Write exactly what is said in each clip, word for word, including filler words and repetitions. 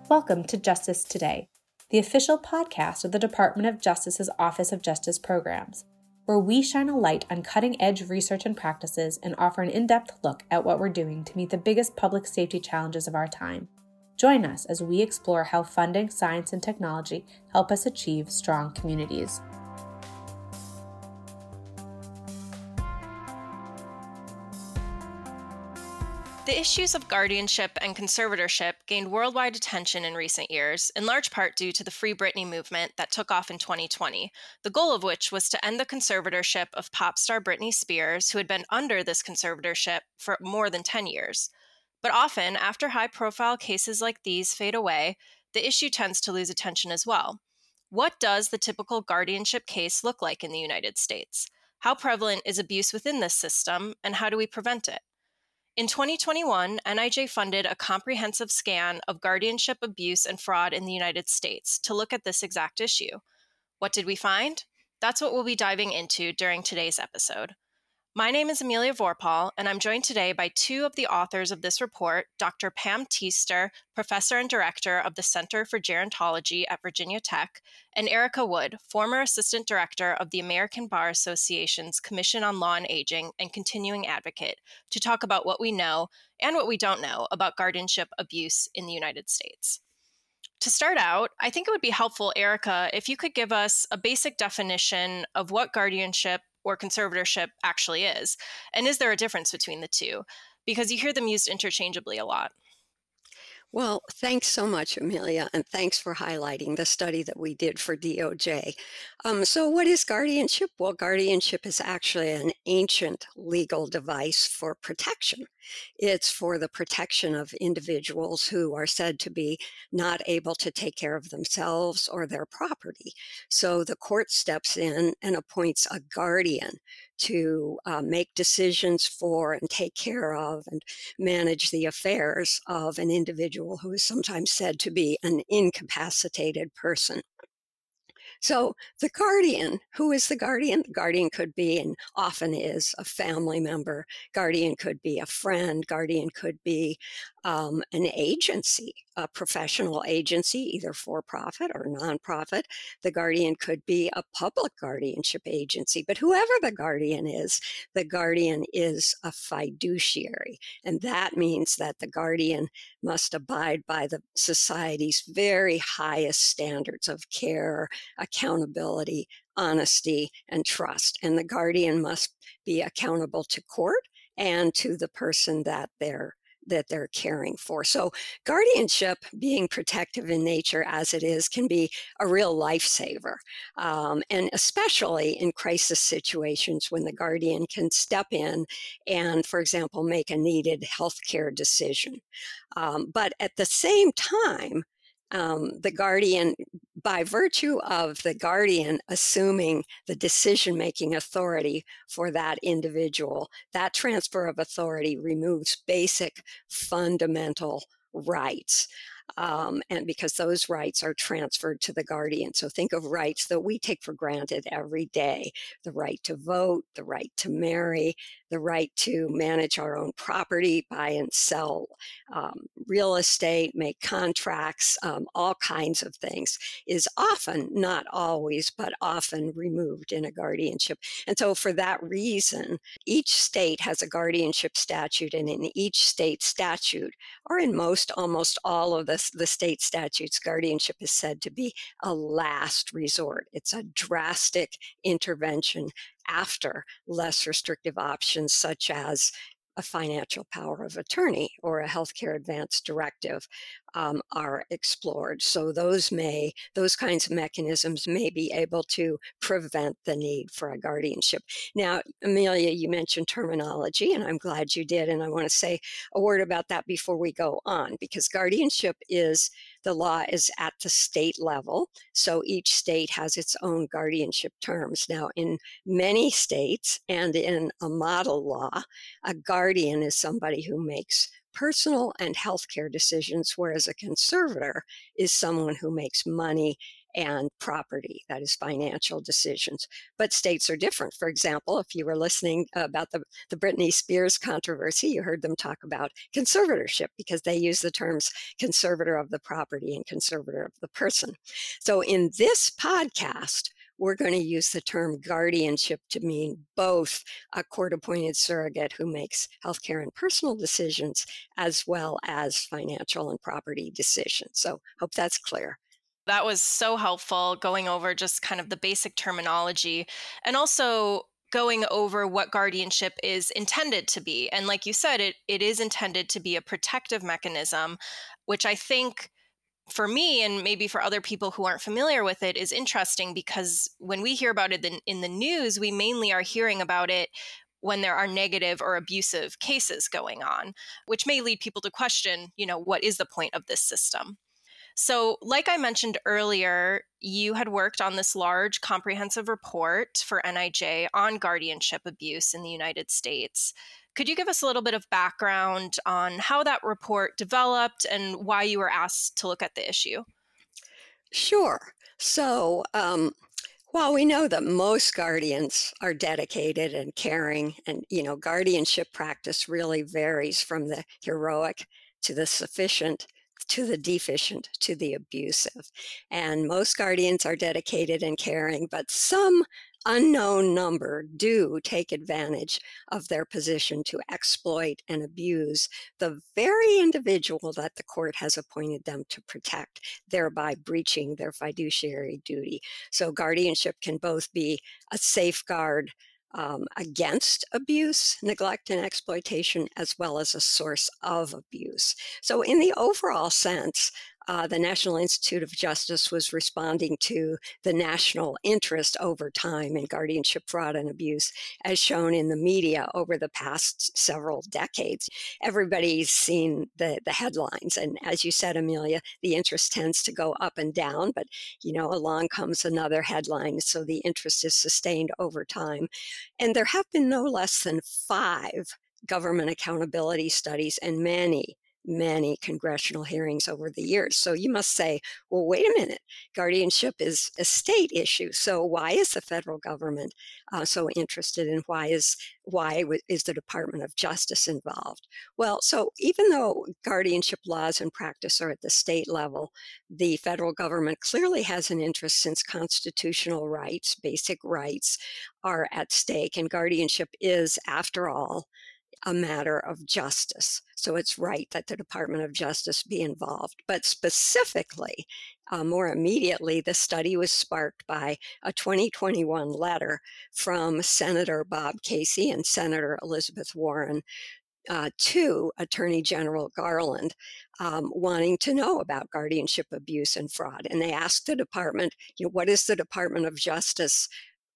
Welcome to Justice Today, the official podcast of the Department of Justice's Office of Justice Programs, where we shine a light on cutting-edge research and practices and offer an in-depth look at what we're doing to meet the biggest public safety challenges of our time. Join us as we explore how funding, science, and technology help us achieve strong communities. The issues of guardianship and conservatorship gained worldwide attention in recent years, in large part due to the Free Britney movement that took off in twenty twenty, the goal of which was to end the conservatorship of pop star Britney Spears, who had been under this conservatorship for more than ten years. But often, after high-profile cases like these fade away, the issue tends to lose attention as well. What does the typical guardianship case look like in the United States? How prevalent is abuse within this system, and how do we prevent it? In twenty twenty-one, N I J funded a comprehensive scan of guardianship abuse and fraud in the United States to look at this exact issue. What did we find? That's what we'll be diving into during today's episode. My name is Amelia Vorpahl, and I'm joined today by two of the authors of this report, Doctor Pam Teister, Professor and Director of the Center for Gerontology at Virginia Tech, and Erica Wood, former Assistant Director of the American Bar Association's Commission on Law and Aging and Continuing Advocate, to talk about what we know and what we don't know about guardianship abuse in the United States. To start out, I think it would be helpful, Erica, if you could give us a basic definition of what guardianship or conservatorship actually is, and is there a difference between the two? Because you hear them used interchangeably a lot. Well, thanks so much, Amelia, and thanks for highlighting the study that we did for D O J. Um, so what is guardianship? Well, guardianship is actually an ancient legal device for protection. It's for the protection of individuals who are said to be not able to take care of themselves or their property. So the court steps in and appoints a guardian to uh, make decisions for and take care of and manage the affairs of an individual who is sometimes said to be an incapacitated person. So the guardian, who is the guardian? The guardian could be, and often is, a family member. Guardian could be a friend. Guardian could be um, an agency, a professional agency, either for-profit or nonprofit. The guardian could be a public guardianship agency. But whoever the guardian is, the guardian is a fiduciary. And that means that the guardian must abide by the society's very highest standards of care, accountability, honesty, and trust. And the guardian must be accountable to court and to the person that they're that they're caring for. So guardianship, being protective in nature as it is, can be a real lifesaver. Um, and especially in crisis situations when the guardian can step in and, for example, make a needed healthcare decision. Um, but at the same time, Um, the guardian, by virtue of the guardian assuming the decision-making authority for that individual, that transfer of authority removes basic fundamental rights. Um, and because those rights are transferred to the guardian. So think of rights that we take for granted every day: the right to vote, the right to marry, the right to manage our own property, buy and sell um, real estate, make contracts, um, all kinds of things, is often, not always, but often removed in a guardianship. And so for that reason, each state has a guardianship statute, and in each state statute, or in most, almost all of the, the state statutes, guardianship is said to be a last resort. It's a drastic intervention after less restrictive options, such as a financial power of attorney or a healthcare advance directive, um, are explored. So those may, those kinds of mechanisms may be able to prevent the need for a guardianship. Now, Amelia, you mentioned terminology, and I'm glad you did. And I want to say a word about that before we go on, because guardianship is, the law is at the state level. So each state has its own guardianship terms. Now, in many states and in a model law, a guardian is somebody who makes personal and healthcare decisions, whereas a conservator is someone who makes money and property, that is financial decisions. But states are different. For example, if you were listening about the, the Britney Spears controversy, you heard them talk about conservatorship because they use the terms conservator of the property and conservator of the person. So in this podcast, we're going to use the term guardianship to mean both a court-appointed surrogate who makes healthcare and personal decisions, as well as financial and property decisions. So hope that's clear. That was so helpful, going over just kind of the basic terminology and also going over what guardianship is intended to be. And like you said, it it is intended to be a protective mechanism, which I think for me and maybe for other people who aren't familiar with it is interesting, because when we hear about it in, in the news, we mainly are hearing about it when there are negative or abusive cases going on, which may lead people to question, you know, what is the point of this system? So, like I mentioned earlier, you had worked on this large comprehensive report for N I J on guardianship abuse in the United States. Could you give us a little bit of background on how that report developed and why you were asked to look at the issue? Sure. So, um, while we know that most guardians are dedicated and caring, and, you know, guardianship practice really varies from the heroic to the sufficient to the deficient to the abusive. And most guardians are dedicated and caring, but some unknown number do take advantage of their position to exploit and abuse the very individual that the court has appointed them to protect, thereby breaching their fiduciary duty. So guardianship can both be a safeguard um, against abuse, neglect, and exploitation, as well as a source of abuse. So in the overall sense, uh, the National Institute of Justice was responding to the national interest over time in guardianship fraud and abuse, as shown in the media over the past several decades. Everybody's seen the, the headlines, and as you said, Amelia, the interest tends to go up and down, but you know, along comes another headline, so the interest is sustained over time. And there have been no less than five government accountability studies and many, many congressional hearings over the years. So you must say, well, wait a minute, guardianship is a state issue. So why is the federal government uh, so interested, and why is why is the Department of Justice involved? Well, so even though guardianship laws and practice are at the state level, the federal government clearly has an interest, since constitutional rights, basic rights, are at stake, and guardianship is, after all, a matter of justice. So it's right that the Department of Justice be involved. But specifically, uh, more immediately, the study was sparked by a twenty twenty-one letter from Senator Bob Casey and Senator Elizabeth Warren uh, to Attorney General Garland, um, wanting to know about guardianship abuse and fraud. And they asked the department, you know, what is the Department of Justice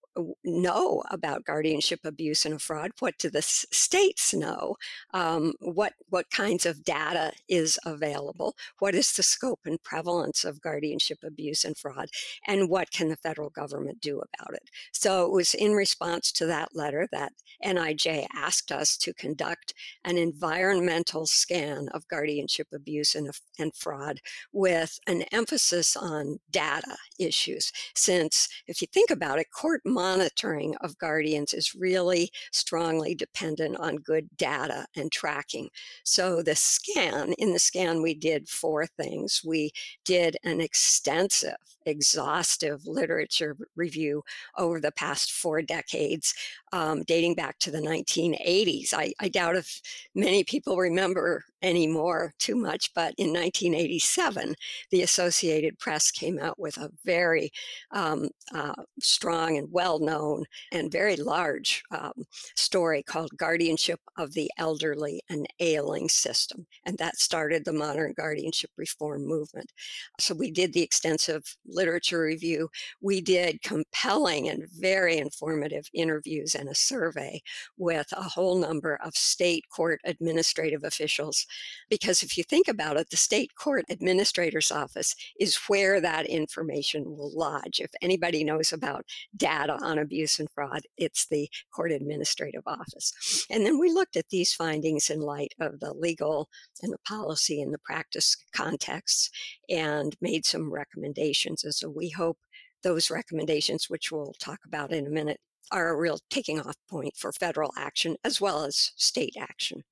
know about guardianship abuse and fraud? What do the s- states know? Um, what what kinds of data is available? What is the scope and prevalence of guardianship abuse and fraud? And what can the federal government do about it? So it was in response to that letter that N I J asked us to conduct an environmental scan of guardianship abuse and, and fraud, with an emphasis on data issues. Since if you think about it, court monitoring of guardians is really strongly dependent on good data and tracking. So the scan, in the scan, we did four things. We did an extensive, exhaustive literature review over the past four decades, um, dating back to the nineteen eighties. I, I doubt if many people remember anymore too much, but in nineteen eighty-seven, the Associated Press came out with a very um, uh, strong and well-known and very large um, story called Guardianship of the Elderly and Ailing System. And that started the modern guardianship reform movement. So we did the extensive literature review. We did compelling and very informative interviews and a survey with a whole number of state court administrative officials Because if you think about it, the state court administrator's office is where that information will lodge. If anybody knows about data on abuse and fraud, it's the court administrative office. And then we looked at these findings in light of the legal and the policy and the practice contexts and made some recommendations. And so we hope those recommendations, which we'll talk about in a minute, are a real taking off point for federal action as well as state action.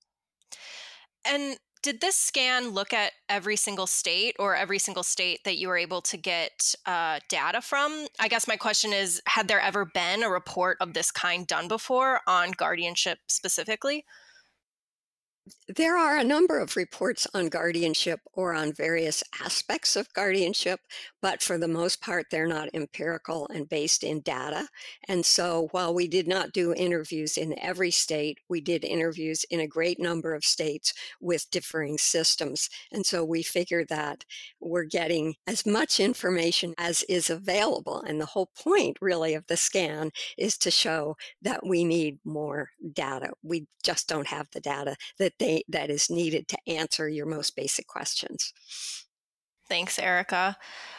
And did this scan look at every single state or every single state that you were able to get uh, data from? I guess my question is, had there ever been a report of this kind done before on guardianship specifically? There are a number of reports on guardianship or on various aspects of guardianship, but for the most part, they're not empirical and based in data. And so while we did not do interviews in every state, we did interviews in a great number of states with differing systems. And so we figured that we're getting as much information as is available. And the whole point really of the scan is to show that we need more data. We just don't have the data that they that is needed to answer your most basic questions. Thanks, Erica.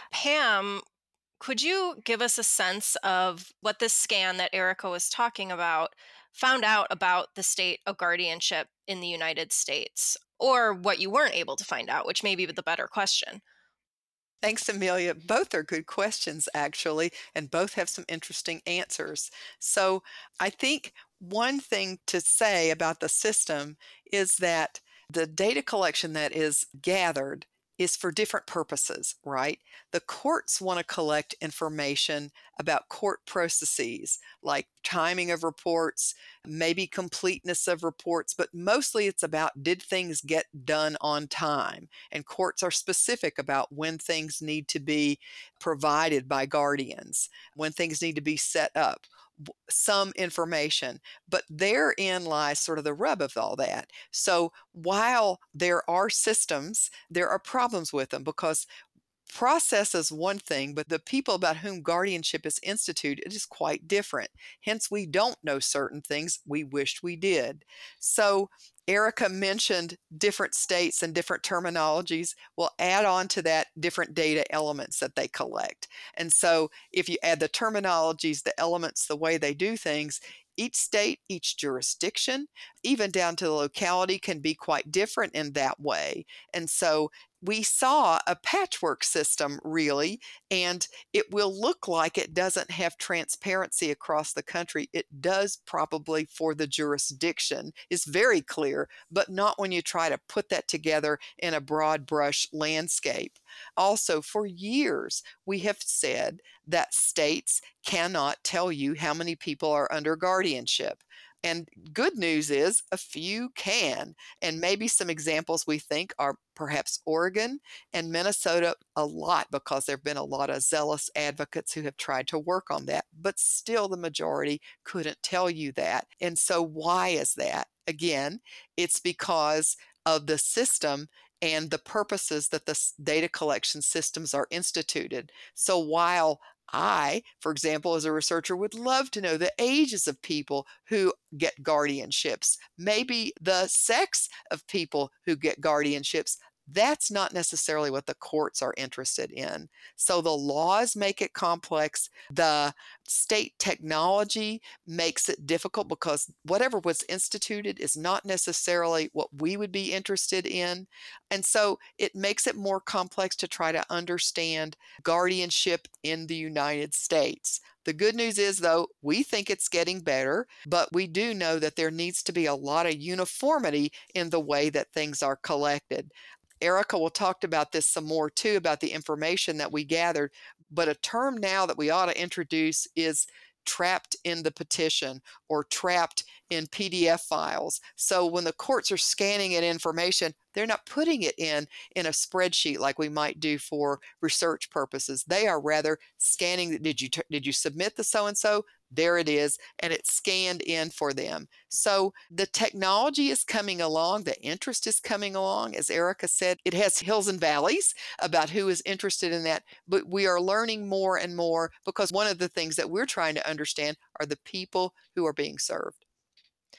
Pam, could you give us a sense of what this scan that Erica was talking about found out about the state of guardianship in the United States, or what you weren't able to find out, which may be the better question? Thanks, Amelia. Both are good questions, actually, and both have some interesting answers. So I think one thing to say about the system is that the data collection that is gathered is for different purposes, right? The courts want to collect information about court processes, like timing of reports, maybe completeness of reports, but mostly it's about, did things get done on time? And courts are specific about when things need to be provided by guardians, when things need to be set up, some information, but therein lies sort of the rub of all that. So while there are systems, there are problems with them, because process is one thing, but the people about whom guardianship is instituted is quite different. Hence, we don't know certain things we wished we did. So Erica mentioned different states and different terminologies. We'll add on to that different data elements that they collect. And so if you add the terminologies, the elements, the way they do things, each state, each jurisdiction, even down to the locality, can be quite different in that way. And so we saw a patchwork system, really, and it will look like it doesn't have transparency across the country. It does probably for the jurisdiction. It's very clear, but not when you try to put that together in a broad brush landscape. Also, for years, we have said that states cannot tell you how many people are under guardianship. And good news is a few can. And maybe some examples we think are perhaps Oregon and Minnesota a lot, because there have been a lot of zealous advocates who have tried to work on that. But still, the majority couldn't tell you that. And so why is that? Again, it's because of the system and the purposes that the data collection systems are instituted. So while I, for example, as a researcher, would love to know the ages of people who get guardianships, maybe the sex of people who get guardianships. That's not necessarily what the courts are interested in. So the laws make it complex. The state technology makes it difficult, because whatever was instituted is not necessarily what we would be interested in. And so it makes it more complex to try to understand guardianship in the United States. The good news is, though, we think it's getting better, but we do know that there needs to be a lot of uniformity in the way that things are collected. Erica will talk about this some more too, about the information that we gathered, but a term now that we ought to introduce is trapped in the petition or trapped in P D F files. So when the courts are scanning in information, they're not putting it in in a spreadsheet like we might do for research purposes. They are rather scanning, did you, did you submit the so-and-so? There it is, and it's scanned in for them. So the technology is coming along, the interest is coming along. As Erica said, it has hills and valleys about who is interested in that, but we are learning more and more, because one of the things that we're trying to understand are the people who are being served.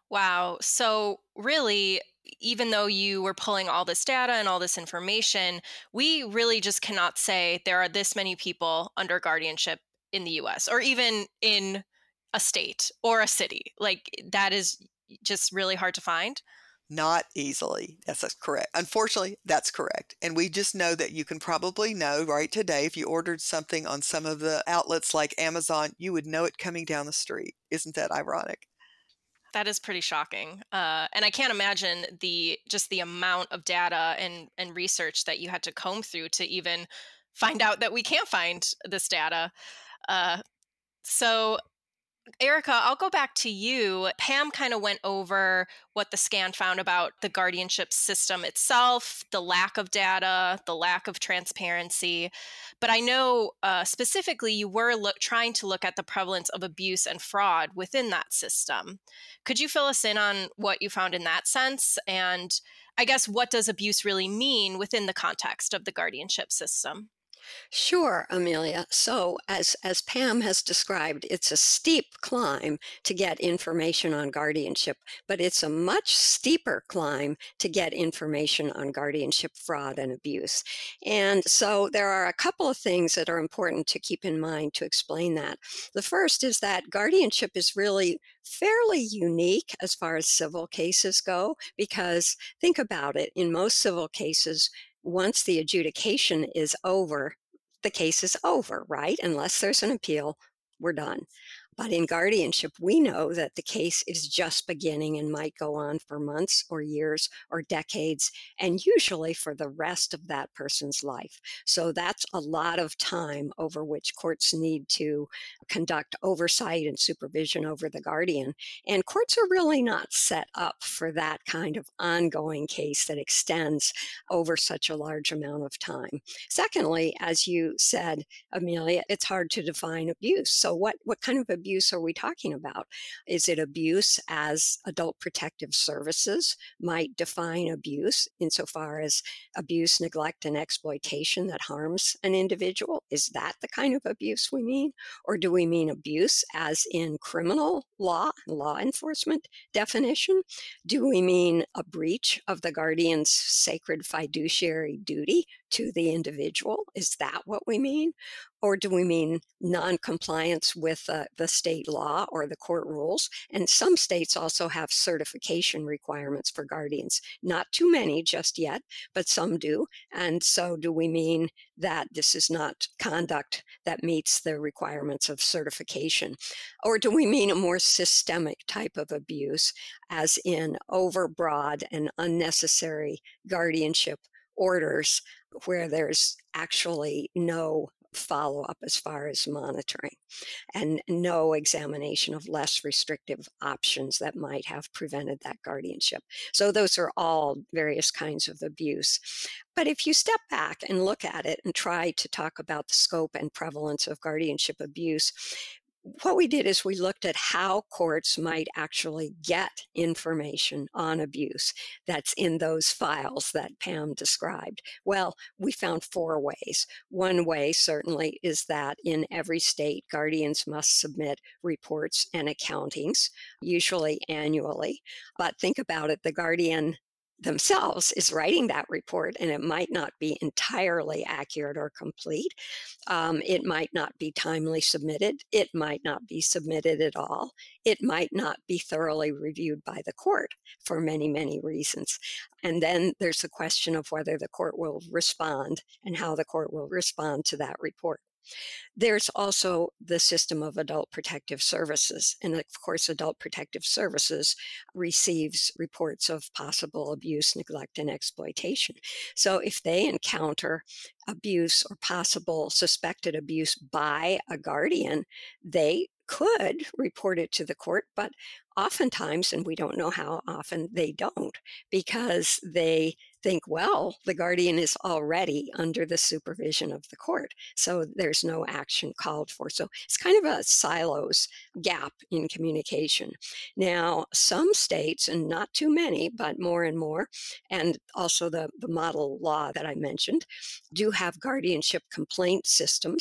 Wow. So, really, even though you were pulling all this data and all this information, we really just cannot say there are this many people under guardianship in the U S or even in a state or a city. Like, that is just really hard to find. Not easily. Yes, that's correct. Unfortunately, that's correct. And we just know that you can probably know right today if you ordered something on some of the outlets like Amazon, you would know it coming down the street. Isn't that ironic? That is pretty shocking. Uh, and I can't imagine the just the amount of data and, and research that you had to comb through to even find out that we can't find this data. Uh, so Erica, I'll go back to you. Pam kind of went over what the scan found about the guardianship system itself, the lack of data, the lack of transparency. But I know uh, specifically you were look, trying to look at the prevalence of abuse and fraud within that system. Could you fill us in on what you found in that sense? And I guess, what does abuse really mean within the context of the guardianship system? Sure, Amelia. So, as, as Pam has described, it's a steep climb to get information on guardianship, but it's a much steeper climb to get information on guardianship fraud and abuse. And so, there are a couple of things that are important to keep in mind to explain that. The first is that guardianship is really fairly unique as far as civil cases go, because think about it, in most civil cases, once the adjudication is over, the case is over, right? Unless there's an appeal, we're done. But in guardianship, we know that the case is just beginning and might go on for months or years or decades, and usually for the rest of that person's life. So that's a lot of time over which courts need to conduct oversight and supervision over the guardian. And courts are really not set up for that kind of ongoing case that extends over such a large amount of time. Secondly, as you said, Amelia, it's hard to define abuse. So what, what kind of abuse are we talking about? Is it abuse as adult protective services might define abuse insofar as abuse, neglect, and exploitation that harms an individual? Is that the kind of abuse we mean? Or do we mean abuse as in criminal law, law enforcement definition? Do we mean a breach of the guardian's sacred fiduciary duty to the individual? Is that what we mean? Or do we mean noncompliance with uh, the state law or the court rules? And some states also have certification requirements for guardians. Not too many just yet, but some do. And so do we mean that this is not conduct that meets the requirements of certification? Or do we mean a more systemic type of abuse, as in overbroad and unnecessary guardianship orders where there's actually no follow-up as far as monitoring and no examination of less restrictive options that might have prevented that guardianship? So those are all various kinds of abuse. But if you step back and look at it and try to talk about the scope and prevalence of guardianship abuse, what we did is we looked at how courts might actually get information on abuse that's in those files that Pam described. Well, we found four ways. One way, certainly, is that in every state, guardians must submit reports and accountings, usually annually. But think about it, the guardian themselves is writing that report, and it might not be entirely accurate or complete. Um, it might not be timely submitted. It might not be submitted at all. It might not be thoroughly reviewed by the court for many, many reasons. And then there's the question of whether the court will respond and how the court will respond to that report. There's also the system of adult protective services. And of course, adult protective services receives reports of possible abuse, neglect, and exploitation. So if they encounter abuse or possible suspected abuse by a guardian, they could report it to the court, but oftentimes, and we don't know how often, they don't, because they think, well, the guardian is already under the supervision of the court, so there's no action called for. So it's kind of a silos gap in communication. Now, some states, and not too many, but more and more, and also the, the model law that I mentioned, do have guardianship complaint systems.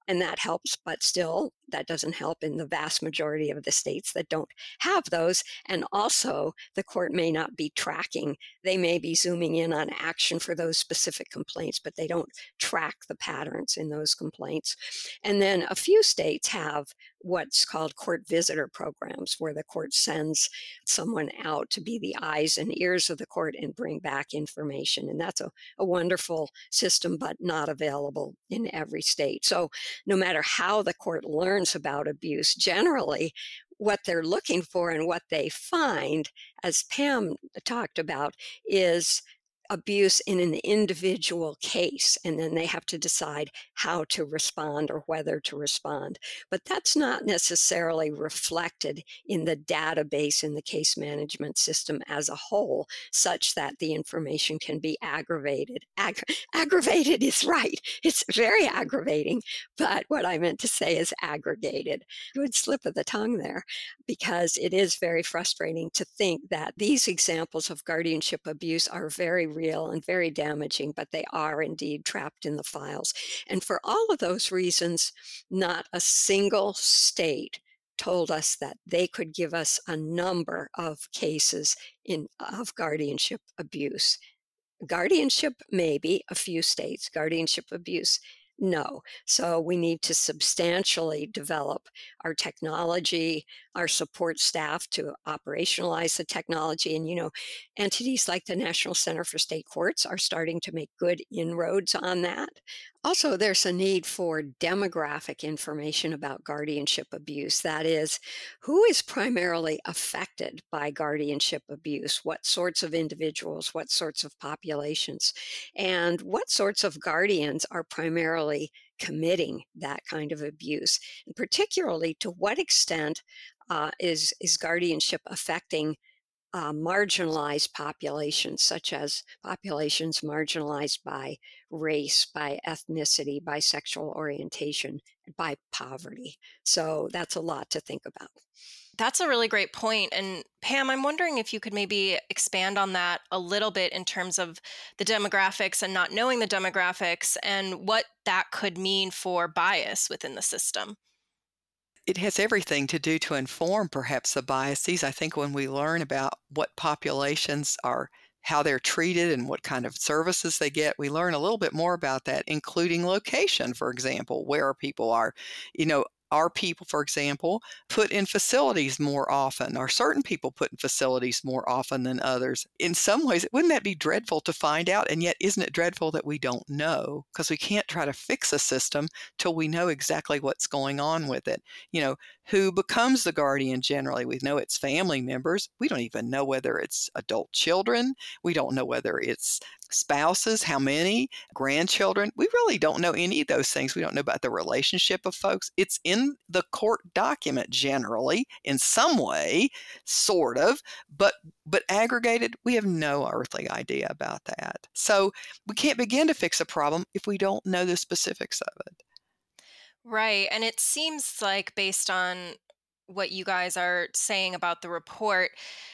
and that helps, but still, that doesn't help in the vast majority of the states that don't have those. And also, the court may not be tracking. They may be zooming in on action for those specific complaints, but they don't track the patterns in those complaints. And then a few states have what's called court visitor programs, where the court sends someone out to be the eyes and ears of the court and bring back information. And that's a, a wonderful system, but not available in every state. So no matter how the court learns about abuse, generally, what they're looking for and what they find, as Pam talked about, is abuse in an individual case, and then they have to decide how to respond or whether to respond. But that's not necessarily reflected in the database in the case management system as a whole, such that the information can be aggravated. Ag- aggravated is right. It's very aggravating, but what I meant to say is aggregated. Good slip of the tongue there, because it is very frustrating to think that these examples of guardianship abuse are very real and very damaging, but they are indeed trapped in the files. And for all of those reasons, not a single state told us that they could give us a number of cases in, of guardianship abuse. Guardianship, maybe a few states. Guardianship abuse, no. So we need to substantially develop our technology, our support staff to operationalize the technology. And, you know, entities like the National Center for State Courts are starting to make good inroads on that. Also, there's a need for demographic information about guardianship abuse. That is, who is primarily affected by guardianship abuse? What sorts of individuals, what sorts of populations, and what sorts of guardians are primarily committing that kind of abuse? And particularly, to what extent uh, is, is guardianship affecting Uh, marginalized populations, such as populations marginalized by race, by ethnicity, by sexual orientation, by poverty. So that's a lot to think about. That's a really great point. And Pam, I'm wondering if you could maybe expand on that a little bit in terms of the demographics and not knowing the demographics and what that could mean for bias within the system. It has everything to do to inform perhaps the biases. I think when we learn about what populations are, how they're treated and what kind of services they get, we learn a little bit more about that, including location, for example, where people are. You know, are people, for example, put in facilities more often? Are certain people put in facilities more often than others? In some ways, wouldn't that be dreadful to find out? And yet, isn't it dreadful that we don't know? Because we can't try to fix a system till we know exactly what's going on with it. You know, who becomes the guardian generally? We know it's family members. We don't even know whether it's adult children. We don't know whether it's spouses, how many, grandchildren. We really don't know any of those things. We don't know about the relationship of folks. It's in the court document generally in some way, sort of, but but aggregated, we have no earthly idea about that. So we can't begin to fix a problem if we don't know the specifics of it. Right. And it seems like, based on what you guys are saying about the report,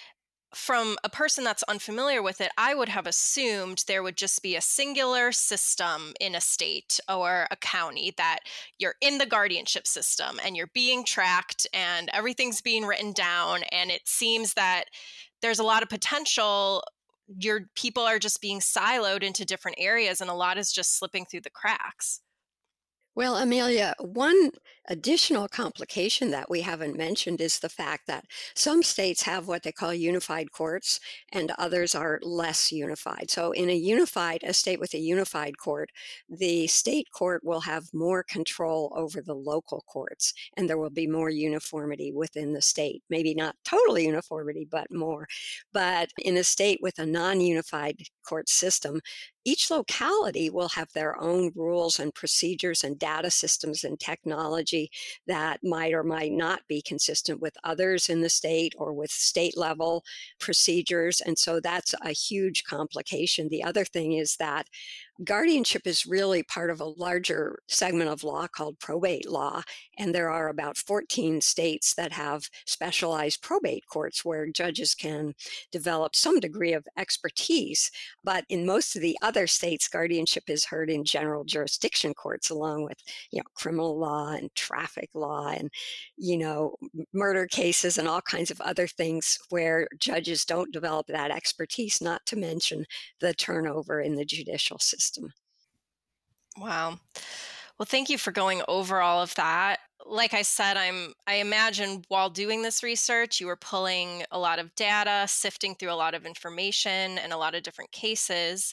from a person that's unfamiliar with it, I would have assumed there would just be a singular system in a state or a county that you're in the guardianship system and you're being tracked and everything's being written down. And it seems that there's a lot of potential. Your people are just being siloed into different areas, and a lot is just slipping through the cracks. Well, Amelia, one additional complication that we haven't mentioned is the fact that some states have what they call unified courts and others are less unified. So in a unified, a state with a unified court, the state court will have more control over the local courts, and there will be more uniformity within the state. Maybe not total uniformity, but more. But in a state with a non-unified court system, each locality will have their own rules and procedures and data systems and technology that might or might not be consistent with others in the state or with state level procedures. And so that's a huge complication. The other thing is that Guardianship is really part of a larger segment of law called probate law, and there are about fourteen states that have specialized probate courts where judges can develop some degree of expertise. But in most of the other states, guardianship is heard in general jurisdiction courts, along with, you know, criminal law and traffic law and, you know, murder cases and all kinds of other things where judges don't develop that expertise, not to mention the turnover in the judicial system. Wow. Well, thank you for going over all of that. Like I said, I'm I imagine while doing this research, you were pulling a lot of data, sifting through a lot of information and a lot of different cases.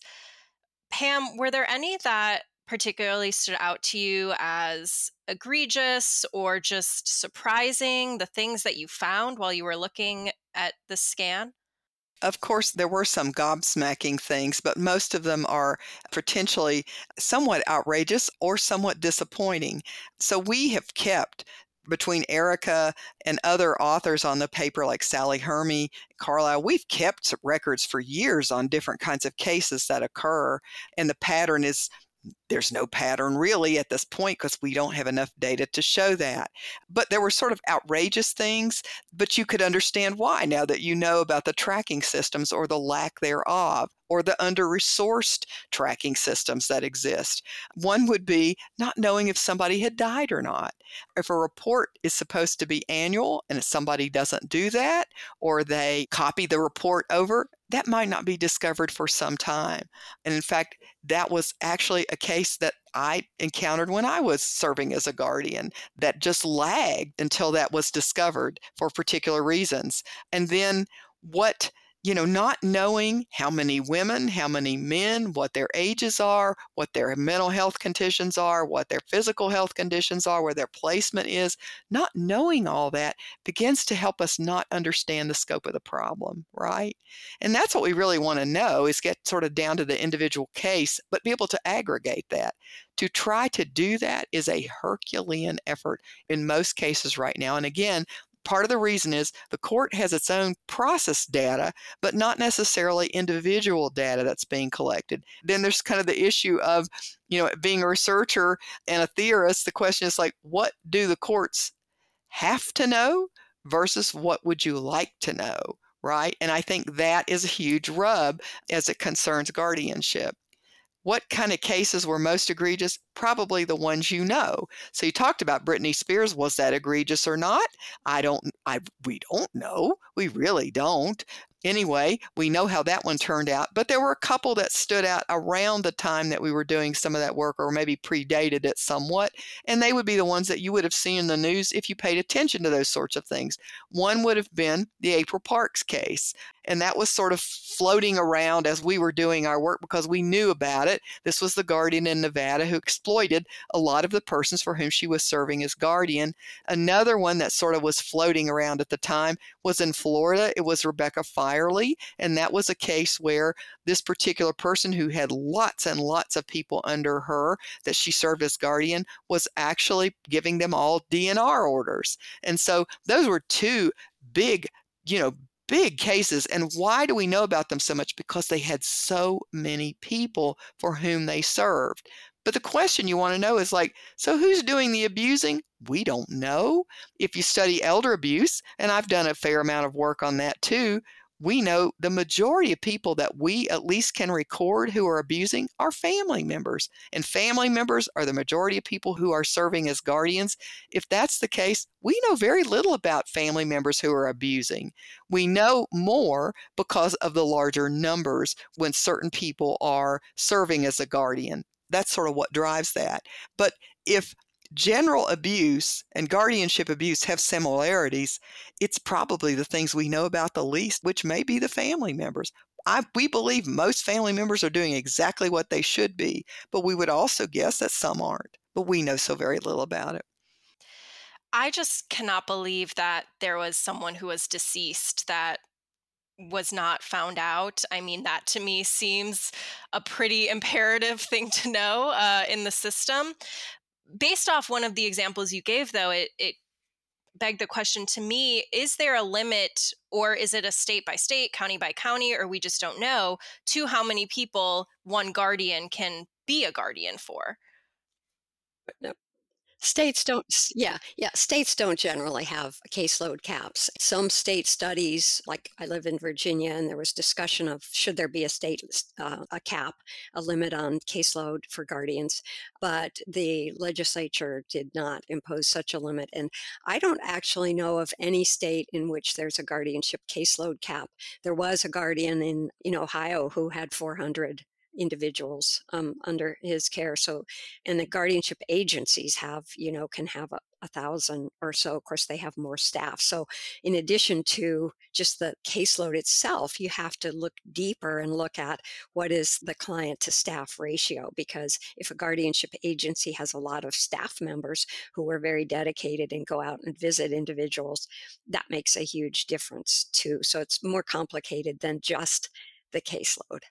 Pam, were there any that particularly stood out to you as egregious or just surprising, the things that you found while you were looking at the scan? Of course, there were some gobsmacking things, but most of them are potentially somewhat outrageous or somewhat disappointing. So we have kept between Erica and other authors on the paper like Sally Hermy, Carlisle, we've kept records for years on different kinds of cases that occur. And the pattern is there's no pattern really at this point because we don't have enough data to show that. But there were sort of outrageous things, but you could understand why now that you know about the tracking systems or the lack thereof, or the under-resourced tracking systems that exist. One would be not knowing if somebody had died or not. If a report is supposed to be annual and if somebody doesn't do that, or they copy the report over, that might not be discovered for some time. And in fact, that was actually a case that I encountered when I was serving as a guardian that just lagged until that was discovered for particular reasons. And then what you know, not knowing how many women, how many men, what their ages are, what their mental health conditions are, what their physical health conditions are, where their placement is, not knowing all that begins to help us not understand the scope of the problem, right? And that's what we really want to know is get sort of down to the individual case, but be able to aggregate that. To try to do that is a Herculean effort in most cases right now. And again, part of the reason is the court has its own process data, but not necessarily individual data that's being collected. Then there's kind of the issue of, you know, being a researcher and a theorist, the question is like, what do the courts have to know versus what would you like to know, right? And I think that is a huge rub as it concerns guardianship. What kind of cases were most egregious? Probably the ones you know. So you talked about Britney Spears. Was that egregious or not? I don't, I, we don't know. We really don't. Anyway, we know how that one turned out, but there were a couple that stood out around the time that we were doing some of that work or maybe predated it somewhat, and they would be the ones that you would have seen in the news if you paid attention to those sorts of things. One would have been the April Parks case, and that was sort of floating around as we were doing our work because we knew about it. This was the guardian in Nevada who exploited a lot of the persons for whom she was serving as guardian. Another one that sort of was floating around at the time was in Florida. It was Rebecca Firely, and that was a case where this particular person who had lots and lots of people under her that she served as guardian was actually giving them all D N R orders. And so those were two big, you know, big cases. And why do we know about them so much? Because they had so many people for whom they served. But the question you want to know is like, so who's doing the abusing? We don't know. If you study elder abuse, and I've done a fair amount of work on that too, we know the majority of people that we at least can record who are abusing are family members. And family members are the majority of people who are serving as guardians. If that's the case, we know very little about family members who are abusing. We know more because of the larger numbers when certain people are serving as a guardian. That's sort of what drives that. But if general abuse and guardianship abuse have similarities, it's probably the things we know about the least, which may be the family members. I, we believe most family members are doing exactly what they should be, but we would also guess that some aren't. But we know so very little about it. I just cannot believe that there was someone who was deceased that was not found out. I mean, that to me seems a pretty imperative thing to know uh, in the system. Based off one of the examples you gave, though, it, it begged the question to me, is there a limit, or is it a state by state, county by county, or we just don't know, to how many people one guardian can be a guardian for? No. States don't, yeah, yeah, states don't generally have caseload caps. Some state studies, like I live in Virginia, and there was discussion of should there be a state, uh, a cap, a limit on caseload for guardians, but the legislature did not impose such a limit. And I don't actually know of any state in which there's a guardianship caseload cap. There was a guardian in, in Ohio who had four hundred individuals um, under his care. So, and the guardianship agencies have, you know, can have a, a thousand or so. Of course, they have more staff. So, in addition to just the caseload itself, you have to look deeper and look at what is the client to staff ratio. Because if a guardianship agency has a lot of staff members who are very dedicated and go out and visit individuals, that makes a huge difference too. So, it's more complicated than just the caseload.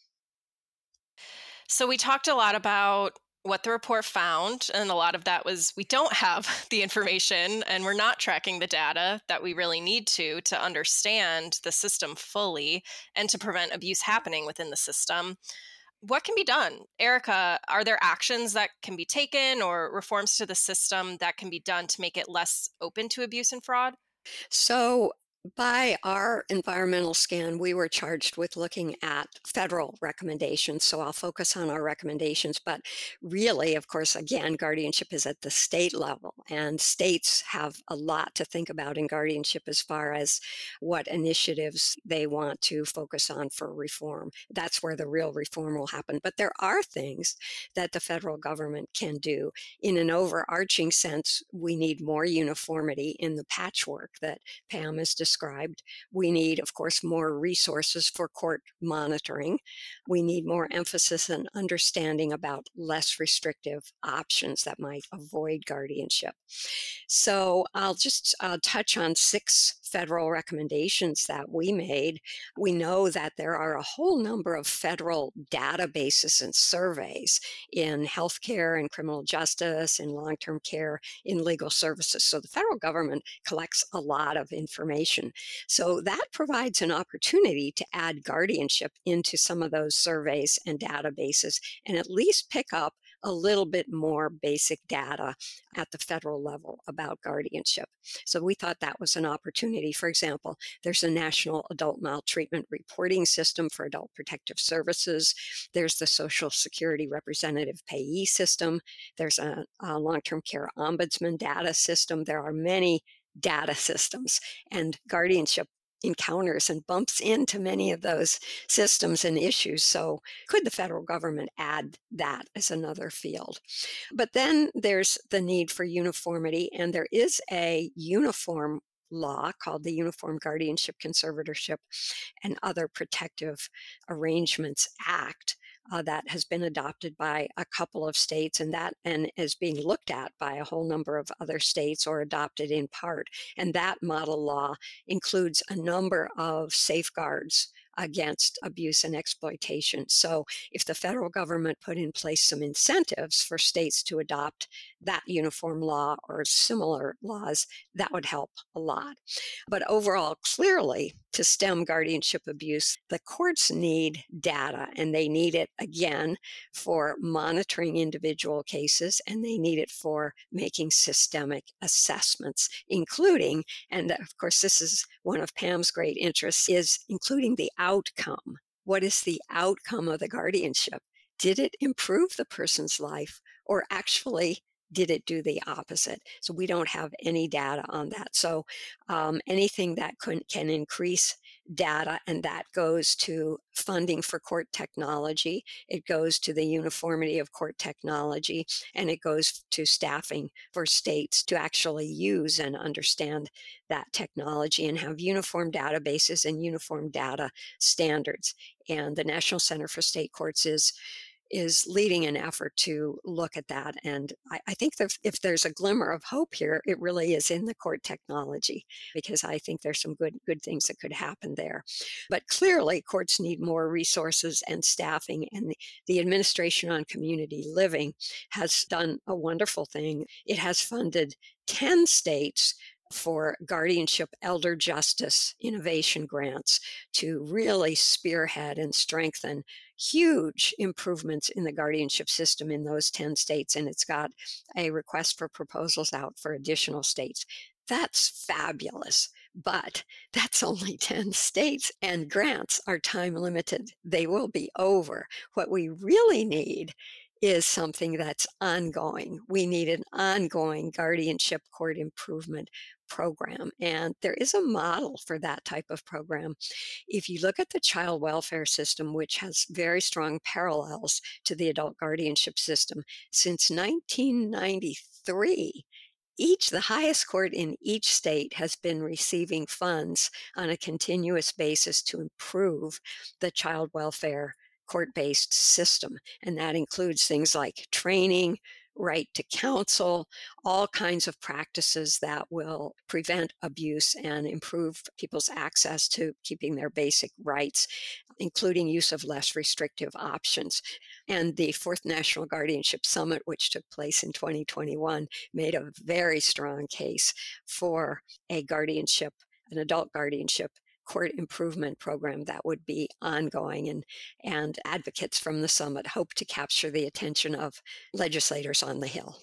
So we talked a lot about what the report found, and a lot of that was we don't have the information and we're not tracking the data that we really need to to understand the system fully and to prevent abuse happening within the system. What can be done? Erica, are there actions that can be taken or reforms to the system that can be done to make it less open to abuse and fraud? So, by our environmental scan, we were charged with looking at federal recommendations. So I'll focus on our recommendations. But really, of course, again, guardianship is at the state level, and states have a lot to think about in guardianship as far as what initiatives they want to focus on for reform. That's where the real reform will happen. But there are things that the federal government can do. In an overarching sense, we need more uniformity in the patchwork that Pam has described. Described. We need, of course, more resources for court monitoring. We need more emphasis and understanding about less restrictive options that might avoid guardianship. So I'll just uh, touch on six federal recommendations that we made. We know that there are a whole number of federal databases and surveys in healthcare and criminal justice, in long-term care, in legal services. So the federal government collects a lot of information. So that provides an opportunity to add guardianship into some of those surveys and databases and at least pick up a little bit more basic data at the federal level about guardianship. So we thought that was an opportunity. For example, there's a national adult maltreatment reporting system for adult protective services. There's the Social Security representative payee system. There's a, a long-term care ombudsman data system. There are many data systems, and guardianship encounters and bumps into many of those systems and issues. So could the federal government add that as another field? But then there's the need for uniformity, and there is a uniform law called the Uniform Guardianship, Conservatorship, and Other Protective Arrangements Act. Uh, that has been adopted by a couple of states, and that and is being looked at by a whole number of other states or adopted in part. And that model law includes a number of safeguards against abuse and exploitation. So if the federal government put in place some incentives for states to adopt that uniform law or similar laws, that would help a lot. But overall, clearly, to stem guardianship abuse, the courts need data, and they need it, again, for monitoring individual cases, and they need it for making systemic assessments, including, and of course, this is one of Pam's great interests, is including the outcome. What is the outcome of the guardianship? Did it improve the person's life, or actually did it do the opposite? So we don't have any data on that. So um, anything that can, can increase data, and that goes to funding for court technology, it goes to the uniformity of court technology, and it goes to staffing for states to actually use and understand that technology and have uniform databases and uniform data standards. And the National Center for State Courts is is leading an effort to look at that. And I, I think that if there's a glimmer of hope here, it really is in the court technology, because I think there's some good, good things that could happen there. But clearly, courts need more resources and staffing, and the, the Administration on Community Living has done a wonderful thing. It has funded ten states for guardianship elder justice innovation grants to really spearhead and strengthen huge improvements in the guardianship system in those ten states. And it's got a request for proposals out for additional states. That's fabulous. But that's only ten states, and grants are time limited. They will be over. What we really need is something that's ongoing. We need an ongoing guardianship court improvement program, and there is a model for that type of program. If you look at the child welfare system, which has very strong parallels to the adult guardianship system, since nineteen ninety-three, each, the highest court in each state has been receiving funds on a continuous basis to improve the child welfare court-based system. And that includes things like training, right to counsel, all kinds of practices that will prevent abuse and improve people's access to keeping their basic rights, including use of less restrictive options. And the Fourth National Guardianship Summit, which took place in twenty twenty-one, made a very strong case for a guardianship, an adult guardianship court improvement program that would be ongoing, and, and advocates from the summit hope to capture the attention of legislators on the Hill.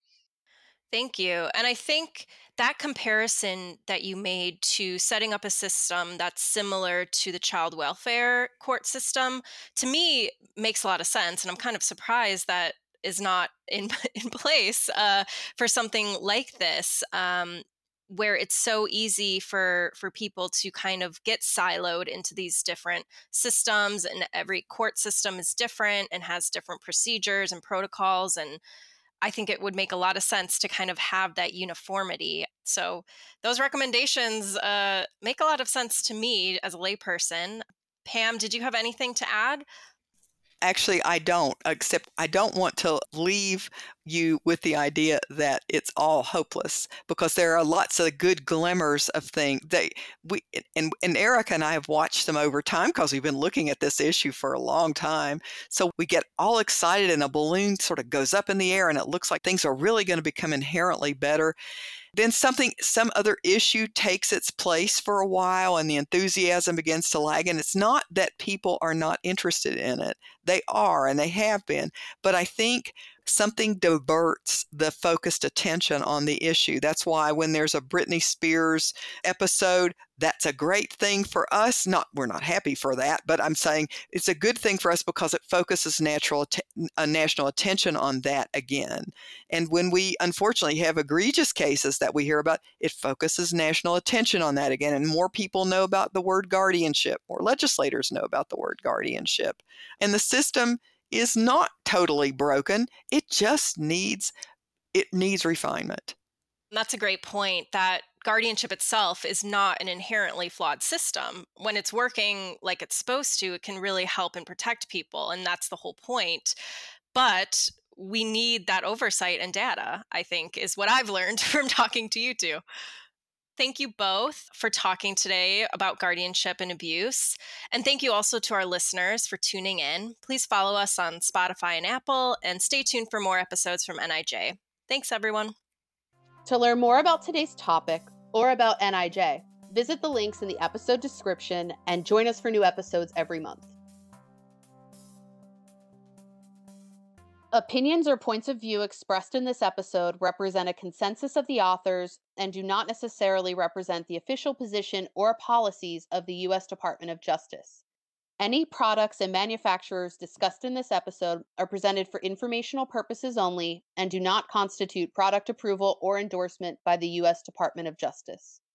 Thank you. And I think that comparison that you made to setting up a system that's similar to the child welfare court system, to me, makes a lot of sense. And I'm kind of surprised that is not in, in place uh, for something like this. Um, where it's so easy for for people to kind of get siloed into these different systems, and every court system is different and has different procedures and protocols. And I think it would make a lot of sense to kind of have that uniformity. So those recommendations uh, make a lot of sense to me as a layperson. Pam, did you have anything to add? Actually, I don't, except I don't want to leave you with the idea that it's all hopeless, because there are lots of good glimmers of things. They, we, and, and Erica and I have watched them over time because we've been looking at this issue for a long time. So we get all excited and a balloon sort of goes up in the air and it looks like things are really going to become inherently better. Then something, some other issue takes its place for a while and the enthusiasm begins to lag. And it's not that people are not interested in it. They are, and they have been. But I think something diverts the focused attention on the issue. That's why when there's a Britney Spears episode, that's a great thing for us. Not, we're not happy for that, but I'm saying it's a good thing for us because it focuses natural, uh, national attention on that again. And when we unfortunately have egregious cases that we hear about, it focuses national attention on that again. And more people know about the word guardianship, more legislators know about the word guardianship. And the system is not totally broken. It just needs, it needs refinement. That's a great point, that guardianship itself is not an inherently flawed system. When it's working like it's supposed to, it can really help and protect people. And that's the whole point. But we need that oversight and data, I think, is what I've learned from talking to you two. Thank you both for talking today about guardianship and abuse. And thank you also to our listeners for tuning in. Please follow us on Spotify and Apple, and stay tuned for more episodes from N I J. Thanks, everyone. To learn more about today's topic or about N I J, visit the links in the episode description and join us for new episodes every month. Opinions or points of view expressed in this episode represent a consensus of the authors and do not necessarily represent the official position or policies of the U S Department of Justice. Any products and manufacturers discussed in this episode are presented for informational purposes only and do not constitute product approval or endorsement by the U S Department of Justice.